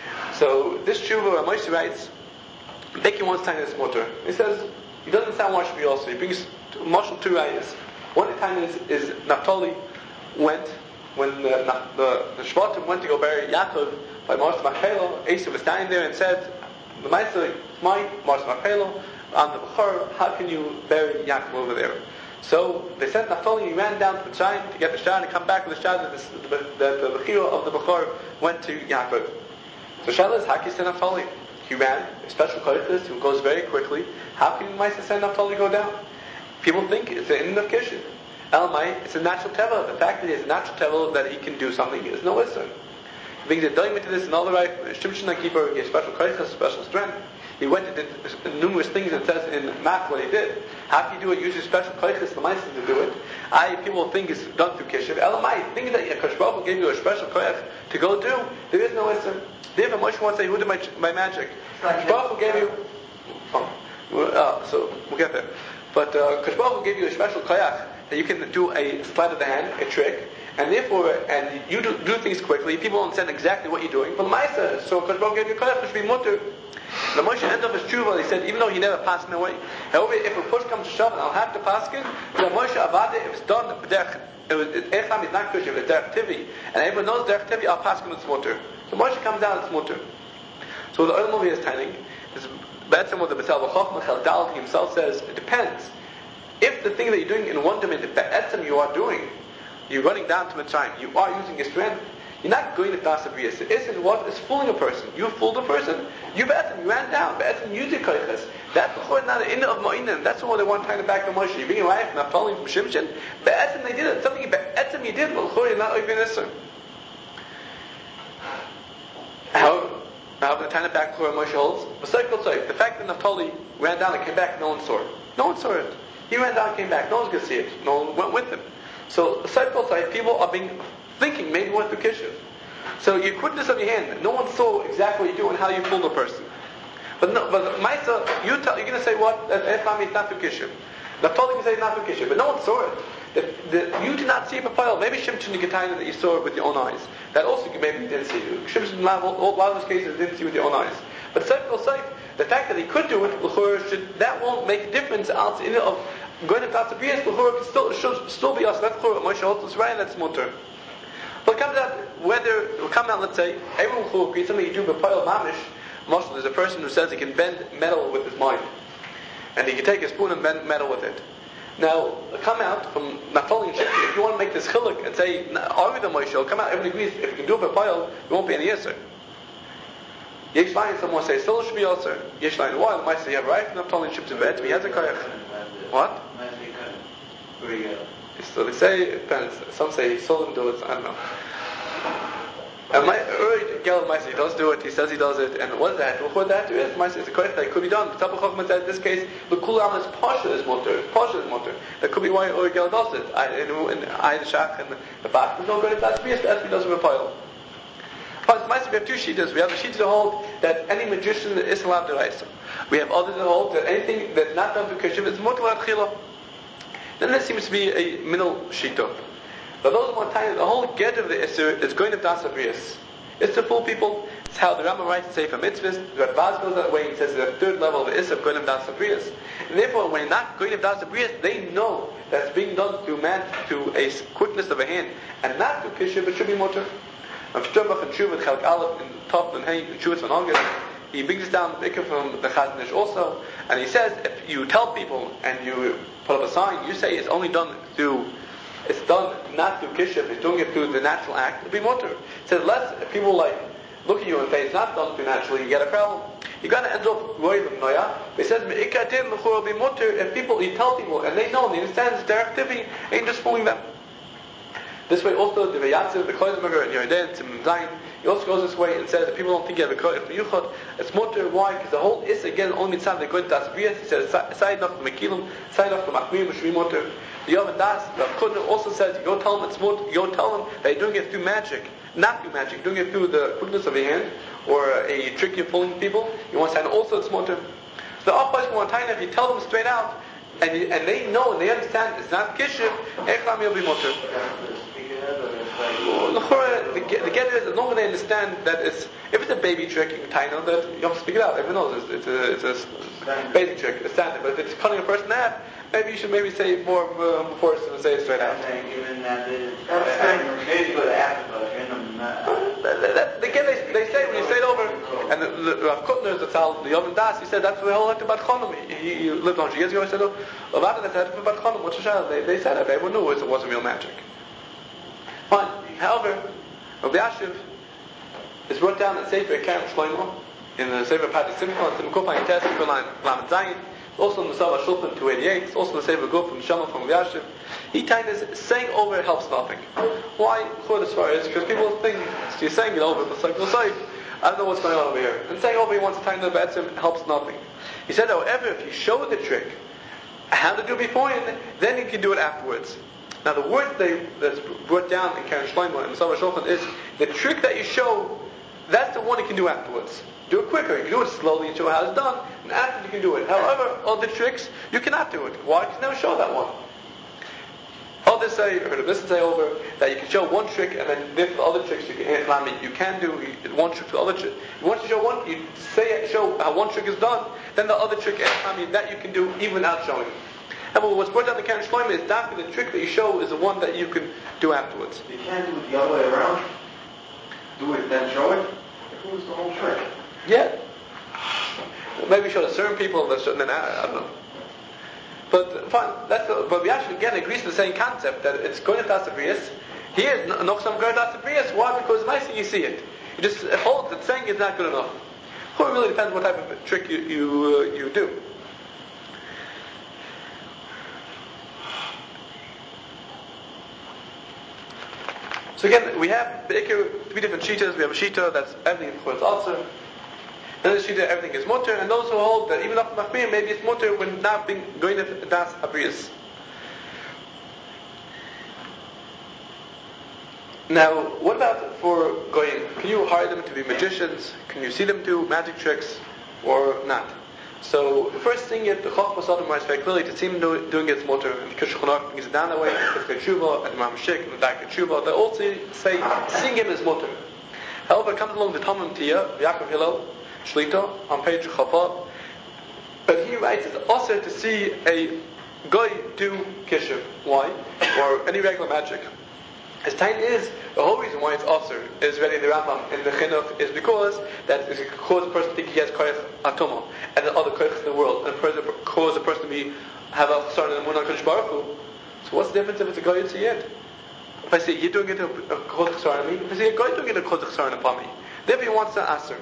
So this Tshuva, Moshe writes, Becky wants time this motor. He says, he doesn't sound much for you also. He brings Marshal two ayahs. One time is, is Naphtali went, when the, the, the Shvatim went to go bury Yaakov by Marshal Machpelah, Esav was standing there and said, the Maisa, my Marshal Machpelah, on the Bechor, how can you bury Yaakov over there? So they sent Naphtali, he ran down to Mitzrayim to get the shad and come back with the shad that the, the, the, the Bechira of the Bechor went to Yaakov. So Shalah is Haki sent Naphtali. He ran, a special koiches who goes very quickly. How can Maisa send Naphtali go down? People think it's the end of Kishin. Elamai, it's a natural teva. The fact that he has a natural teva that he can do something is no issue. He brings a doim into this and all the right. Shimshon HaKippur, he has special koiches, special strength. He went and did numerous things and says in math what he did. How can you do it? Use your special koiches, the Maisa to do it. I, people think it's done through Kishin. Elamai, think that Akash Baruch Hu gave you a special koich to go do. There is no issue. Therefore, Moshe wants to say, who did my, my magic? Akash Baruch Hu gave you. Oh, uh, so we'll get there. But uh, Akash Baruch Hu gave you a special koich that you can do a sleight of the hand, a trick, and therefore, and you do, do things quickly. People don't understand exactly what you're doing. But Maisa, so Akash Baruch Hu gave you a koich which be mutter. The Moshe ends up his tshuva. He said, even though he never passed in the way, however, if a push comes to shove, I'll have to pass it. The Moshe Avada, if it's done, it was Echam is not kush, if it's derech tivi, and everyone knows derech tivi, I'll pass it with mutter. So Moshe comes down, it's mutter. So the Olam Avi is telling, is better what the B'Tel B'Chochmah Chaldal himself says. It depends. If the thing that you're doing in one domain, the Be'etzem you are doing, you're running down to Mitzrayim, you are using your strength. You're not going to Das Avriyas. It isn't what is fooling a person. You fooled a person. You Be'etzem, you ran down. Be'etzem, you did koiches. That's before not an inner of Ma'inim. That's what they want trying to back the Moshe. You bring your wife, not following from Shimshon. Be'etzem, they did it. Something Be'etzem you did, but you're not even Isser. However, However, the time back where Moshe holds, the fact that Naphtali ran down and came back, no one saw it. No one saw it. He ran down and came back. No one's going to see it. No one went with him. So the cycle side, people are being thinking maybe went through Kishiv. So you quickness of your hand. No one saw exactly what you do and how you fooled a person. But no, but Maisa, you tell, you're going to say what? That Echam is not through Kishiv. Naphtali can say it's not through Kishiv, but no one saw it. The, the, you did not see a pile. Maybe Shimshon you that you saw it with your own eyes. That also maybe you didn't see. Shimshon, a lot of those cases didn't see with your own eyes. But Sefer Saif, the fact that he could do it, should, that won't make a difference out in of going to Tatzabriyas. L'chor still should still be us. That's L'chor. Moshe holds us right, and that's mutter. But it comes out whether it will come out. Let's say everyone will agree something you do with pile mamish. Moshe, there's a person who says he can bend metal with his mind, and he can take a spoon and bend metal with it. Now, come out from Naphtali and Shimshon, if you want to make this chiluk and say, argue the Moshe, come out, everyone agrees, if you can do it for pile, there won't be any yisr. Yesh line, someone say, still should be yisr. Yesh line, why? The Moshe say, you have right from Naphtali and Shimshon, but he has a koyach. What? So they say, it depends. Some say he sold him do it, I don't know. And my early Gel Maisa, he does do it, he says he does it, and what is that? What that is, Maisa is a koyach that could be done. The Tabach Chochmah said in this case, the Kulam is Pasha is mutter, Pasha is mutter. That could be why Uri Gel does it. I, in, in, I, the Shach, and the, the Bach, there's no good at that, but as he does with a pile. But Maisa, we have two sheetahs. We have the sheetah that hold that any magician is allowed to rise. We have others that hold that anything that's not done through Kishiv is mutter at Chila. Then there seems to be a middle sheetah. But those one time, the whole get of the Isser is going to Das Avriyas. It's to fool people. It's how the Rambam writes in Sefer Mitzvahs. The Radbaz goes that way and says the third level of the Isser of going to Das Avriyas. And therefore, when you're not going to Das Avriyas, they know that's being done through man, through a quickness of a hand, and not through Kishiv, it should be mutter. And Shtumbach and Shuvah, Chalk Aleph, and Top and Hey, and Shuvah and August, he brings this down the from the Chazon Ish also, and he says, if you tell people and you put up a sign, you say it's only done through It's done not through Kishiv, it's doing it through the natural act, it'll be mutter. It says less, if people like, look at you and say it's not done through naturally, you get a problem. You're going to end up roilim noya. It says, me'ikatim l'chur be mutter, if people, you tell people, and they know, and they understand it's their activity, ain't just fooling them. This way also, the Vayatziv, the Kloizmager, and Yerden, Tim Zayin, He also goes this way and says that people don't think you have a koich miyuchad. It's mutter. Why? Because the whole is again only mitzvah they're going to das briyas. He says side enough to mekilim, side enough to machmir mishri mutter. The Yovan Das, Rav Kudner also says you go tell them it's mutter. You go tell them that you're doing it through magic, not through magic, doing it through the quickness of your hand or a trick you're pulling people. You want to say also it's mutter. So the opposite one time if you tell them straight out and you, and they know and they understand it's not kishiv, echlam you'll be mutter. The the get is as long as they understand that it's if it's a baby trick you can tie know that you have to speak it out. Everyone knows it's, it's a it's a basic trick, a standard. But if it's cutting a person in half, maybe you should maybe say it more uh, before and say it straight out.
Even that is maybe go to Africa.
Again, they, they say when you say it over, and the, the Rav Kutner, the Tal, the Yovan Das, he said that's the whole about Chonim. He, he lived on years ago. He said, "Oh, about that, that's about Chonim. What's the shayla?" They, they said that everyone knew it wasn't real magic. Fine. However, Rabbi Yashiv is brought down in Sefer Kerem Shlomo in the Sefer Padi Simcha, in the Kufay Test for line Lamed Zayin. Also in the Sava Shulchan two eighty-eight. It's also in the Sefer Guf from Shalom from Rabbi Yashiv. He kind of saying over helps nothing. Why? Chod as far as because people think you're saying it over, it's like well, sorry, I don't know what's going on over here. And saying over he wants to time the betzim helps nothing. He said, however, if you show the trick how to do it beforehand, then you can do it afterwards. Now the word they, that's brought down in Keren Shlomo and Sava Shulchan is the trick that you show. That's the one you can do afterwards. Do it quicker. You can do it slowly and show how it's done, and after you can do it. However, all the tricks you cannot do it. Why? Because you never show that one. Others say, I heard of this say over, that you can show one trick and then the other tricks you can, you can do one trick for the other trick. Once you show one, you say show how one trick is done, then the other trick that you can do even without showing. However, what's brought down the Keren Shlomo is that the trick that you show is the one that you can do afterwards.
You can't do it the other way around. Do it then show it. It was the whole trick.
Yeah. Maybe show to certain people, then I, I don't know. But fine, that's the, but we actually again agrees to the same concept that it's going to Tasabrias. Here, no some going to Tasabrias. Why? Because it's nice that you see it. You just hold that saying is not good enough. Well, it really depends what type of trick you you, uh, you do. So again, we have three different shitas. We have a shita that's everything is also. Another shita, everything is mutter, and those who hold that even after machmir, maybe it's mutter when not being going to das abrius. Now, what about for goyim? Can you hire them to be magicians? Can you see them do magic tricks, or not? So, the first thing is the Chachmas Adam writes very clearly to see them do, doing it's mutter, and the Kishul Chanach brings it down that way. The Tshuva and the Ram Shik and the Dak Tshuva, they all say seeing him is mutter. However, it comes along the Talmud Tiyah, Yaakov Hillel Shlita on page Chavav, but he writes it's also to see a guy do kishiv. Why? Or any regular magic. His time is the whole reason why it's also is ready the Rambam in the Chinuch is because that it can cause a person to think he has koyach atomo and the other koyachs in the world, and it cause a person to be have a chasar in the Munah Kodesh Baruch Hu. So what's the difference if it's a guy and yet? If I say you're doing it a cause chasar on me, if I say a guy doing it a cause chasar upon me, therefore he wants to answer.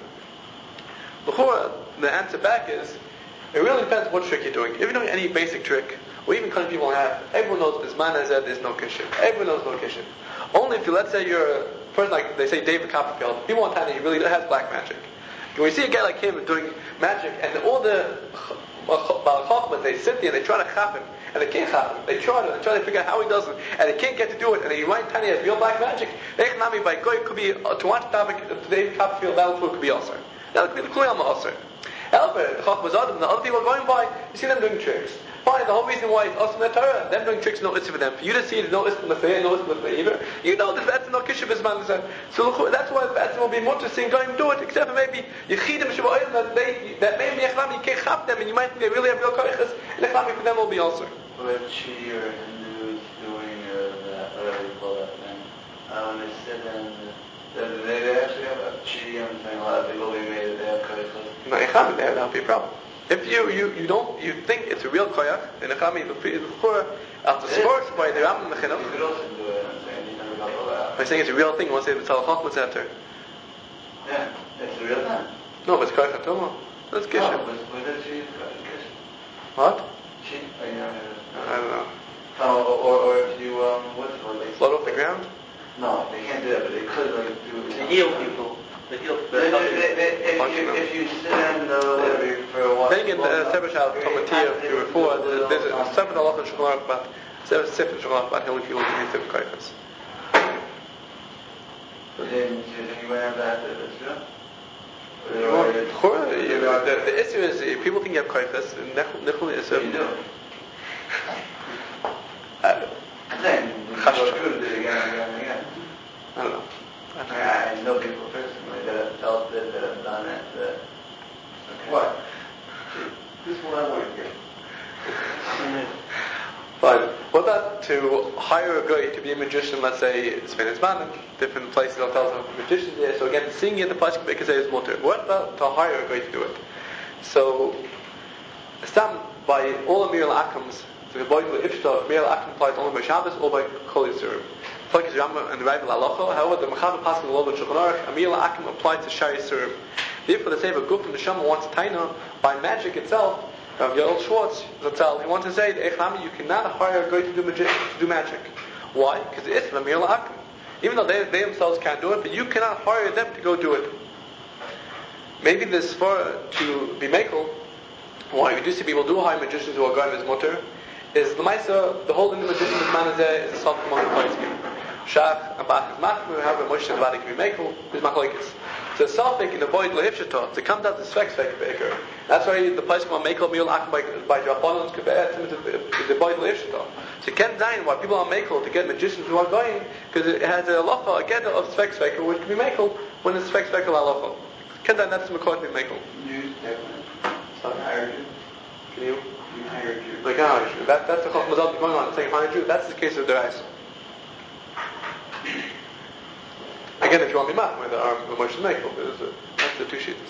The answer back is, it really depends what trick you're doing. If you're doing any basic trick, or even kind of people have, everyone knows this man has said there's no kishiv. Everyone knows no kishiv. Only if you, let's say you're a person like, they say David Copperfield, people want to tell you he really has black magic. When we see a guy like him doing magic, and all the Balachachmas, they sit there and they try to chap him, and they can't chap him. They try to, they try to figure out how he does it, and they can't get to do it, and he might tell you he has real black magic. Echnami by Goy could be, to watch David Copperfield battlefield could be also. That could be the Kuyam also. However, the Chachmas Adam, the other people going by, you see them doing tricks. Fine, the whole reason why it's awesome in the Torah, them doing tricks, no it's for them. For you to see it, no it's for the fair, no it's for the favor. You know that that's no kishiv is man. So that's why that's will be mutter seeing going do it, except for maybe Yechidim Shabbayim that they that maybe Echlami you can't chap them and you might think they really have real koiches, and Echlami for them will be also.
But Chi or Hindus doing uh, that, whatever you call that thing, uh, when they sit and uh, they, they actually have a Chi, I'm saying a lot of people being made that they have koiches.
No, Echlami, that'll be a problem. If you, you, you don't you think it's a real koyach, in a chami before after sports by the Rambam Mechinuch.
You could also do it. I'm saying you never got all that.
I'm saying it's a real thing. Once they tell Chachma Center.
Yeah, it's a real thing.
No, but it's koyach atomo. That's kishiv.
No, but with it, she's kishiv.
What?
She, I, uh,
I don't know.
Oh, or, or if you um, what's it called?
Float off the ground.
No, they can't do that, but they could like do it.
To heal people. To heal
They,
the
they, they, if, you, if you sit in the whatever for a while.
Then again, the Sefer Shal Tomatia before, there's a separate halacha in Shulchan Aruch about separate separate Shulchan Aruch about healing people with these different kaifas.
Then you went out after this, yeah?
The, the issue is if people think you have kaifas, nichol is a.
You do.
I
I'm saying, you go through it again and again and again.
I don't know.
I, mean, I know people personally that have felt it, that have done it. That, okay.
What? This is what I want to get.
But what about to hire a guy to be a magician, let's say Spain is man, different places they'll tell them magicians there, so again seeing it the Pasuk they can say is mutter. What about to hire a guy to do it? So Stam by all the Mir al-Akams, the boy of Iftar, Mir al-Akam applies only by Shabbos or by Kol Yisurim. Like Rambam and the Rav al-Halacha, however, the Mechaber Pasuk in the law of Shulchan Aruch, Amir al-Akim applied to Shari Yisurim. Therefore, they say if a group from the Shama wants a taina by magic itself, um, Yoel Schwartz, Zatzal, he wants to say that you cannot hire a guy to do magic. To do magic. Why? Because it's Amir al-Akim. Even though they, they themselves can't do it, but you cannot hire them to go do it. Maybe this for to be makel. Why we do see people do hire magicians who are going as mutter is the Maisa, the whole in the magician of Manazeh is a self commanding place. Shach and Bach is machmir, however Moshe and Vadi can be makel, is machlokes. So Safik in the void lehivshata to come down to Svek Svek Baker. That's why the place called makel meal akim by by Draponans could be added to the void lehivshata. So you can't dine why people are makel to get magicians who are going because it has a halacha a get of Svek Svek which can be makel when it's Svek Svek halacha. Can't dine that's the makor to be makel.
You definitely. So I hired you.
Can you?
You hired you.
Like I hired you. That that's the chachmazal going on saying hired you. That's the case of the Reis. Again, if you want me mad, where there are emotions makel, there's a, that's the two sheets.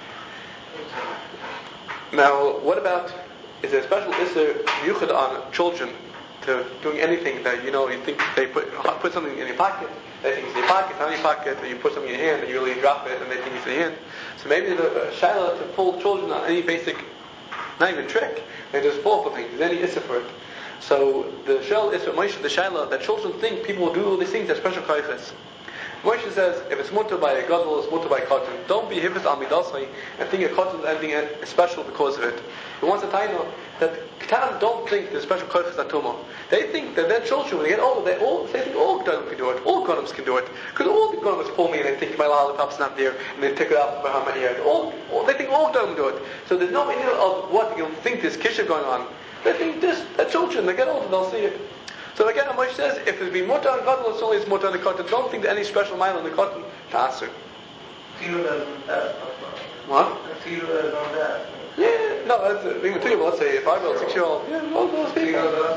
Now, what about, is there a special issur yuchad on children to doing anything that, you know, you think they put put something in your pocket, they think it's in your pocket, not in your pocket, or you put something in your hand and you really drop it and they think it's in your hand. So maybe the shaila to pull children on any basic, not even trick, they just pull for things, there's any issur for it. So the shell is for Moshe, the shaila, that children think people will do all these things, they're special kaiches. Moshe says, if it's mutter by a gadol, it's mutter by a cotton. Don't be hifis al midasai and think a cotton is anything special because of it. He wants to tell you that Ketanim don't think there's special koiches atuma. They think that their children, when they get older, they all they think all Gedolim can do it, all Gonims can do it. Because all the Gonims pull me and they think my lollipop's not there, and they take it out behind my ear. All, all, they think all Gedolim do it. So there's no idea of what you think there's kishiv going on. They think this, their children, they get older, they'll see it. So again, Moshe says, if it's been mutter on gadol, it's only it's mutter on the cotton. Don't think that any special mile on the cotton to answer.
Tilo doesn't that.
What?
Tilo doesn't that.
Yeah, no, that's a thing with let's say a five-year-old, six-year-old, yeah, all those people.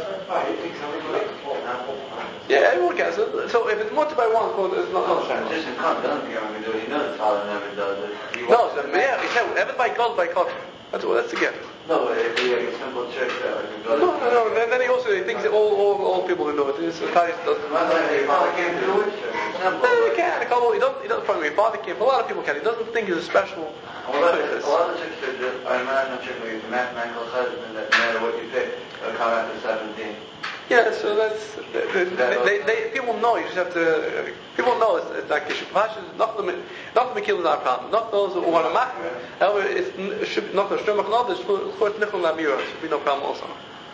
Yeah, everyone can. So, so if it's mutter by one, it's not not a shame.
Magician can't do anything I'm going to do. He knows his father never does it. He
No, so, yeah, yeah, everything by gadol, by cotton. That's what. That's the gift.
No, but it'd be like a simple trick that like a
No, no, no. Then, then he also he thinks that all, all, all people can do it. It's, it's, doesn't.
Your father can't do it.
No, he can. A couple. He doesn't. He doesn't. Probably your father can. But a lot of people can. He doesn't think it's a special.
A lot of the tricks are just are not trick like it's a mathematical chazan that no matter what you pick, it'll come after seventeen.
Yeah, so that's they, they, they, they, people know. You just have to. Uh, people know it's, it's not kishuv. Not the not the mikil is our problem. Not those who want to make. However, it should not the shemach. Not the short nichol lamira. Should be no problem also.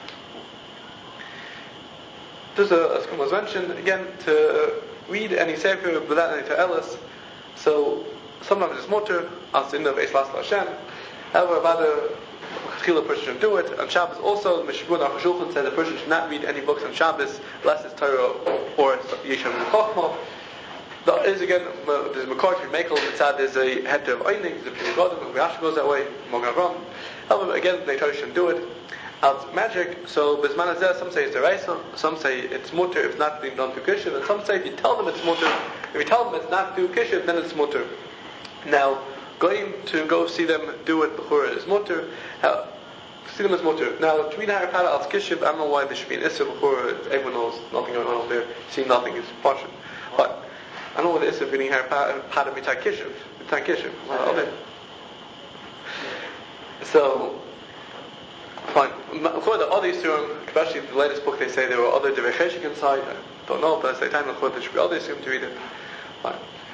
There's a, as was mentioned again to read any sefer without any ta'elis. So sometimes it's motor. As in the Ve'eslas Hashem. However, about a Chila person should do it. On Shabbos also, the Mishbun Aruch HaShulchan said the person should not read any books on Shabbos unless it's Torah or Yeshem Chochmah. There is again, there's a Makar to be Mekel, inside there's a head of Einig, there's a Pnei Godim, and Rashi goes that way, Mogan Avram. However, again, they Torah shouldn't do it. Out magic, so Bisman Azeh, some say it's the Reisa, some say it's mutter if not being done through Kishiv, and some say if you tell them it's mutter, if you tell them it's not through Kishiv, then it's mutter. Now, going to go see them do it before is mutter. Uh, see them as mutter. Now, to read Harapara al Kishiv, I don't know why there should be an Issa before everyone knows nothing going on over there. See nothing is partial. But I don't know what the Issa of reading Harapara mitai Kishiv. Mitai Kishiv. Well, okay. So, Fine. According to other Yisurim, especially the latest book, they say there were other Divrei Cheshik inside. I don't know, but at the time, according there should be other Yisurim to read it. Fine.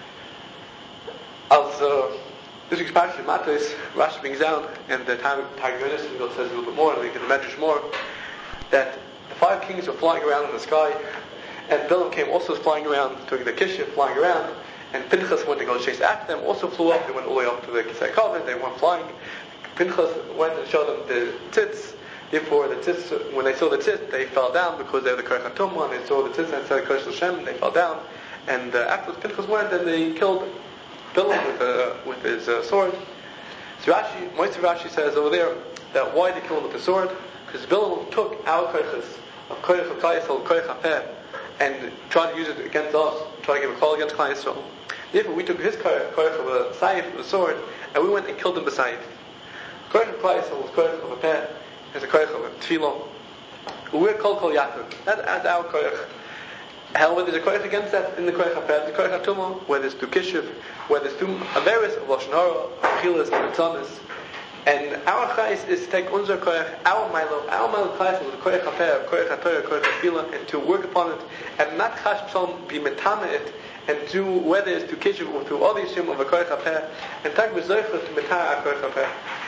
As uh, this week's parsha in Matos, Rashi brings down, and the time Targum says a little bit more, and we can imagine more, that the five kings were flying around in the sky, and Bilam came also flying around, doing the Kishuf, flying around, and Pinchas went to go chase after them, also flew up, they went all the way up to the Kisei Kavod, they weren't flying. Pinchas went and showed them the tzitz, therefore the tzitz, when they saw the tzitz, they fell down because they were the Koich HaTumah, and they saw the tzitz and said Koich Hashem, and they fell down, and uh, after Pinchas went, and they killed Bilam with, uh, with his uh, sword. So Rashi, Moishe Rashi says over there, that why they killed him with the sword? Because Bilam took our Koiches, of Koich HaKayisel, Koich HaPeh, and tried to use it against us, tried to give a call against Klal Yisrael. Therefore, we took his koich of a saif, the sword, and we went and killed him with saif. Koich of Klal Yisrael was koich of a peh, is a koich of a tefillah. We're kol kol Yaakov. That, that's our koich. However, there's a koich against that in the koich of peh, the koich of tumah, where there's two kishiv, where there's two averis of lashon hara, achilas and tzanis. And our chayis is to take unser koich, our milo, our milo chayis is the koich of peh, koich of torah, koich of tefillah, and to work upon it, and not chash psalm be metame it, and to whether it's to kishiv or to all the yishim of a koich of peh, and tak bezoicha to metar our koich of peh.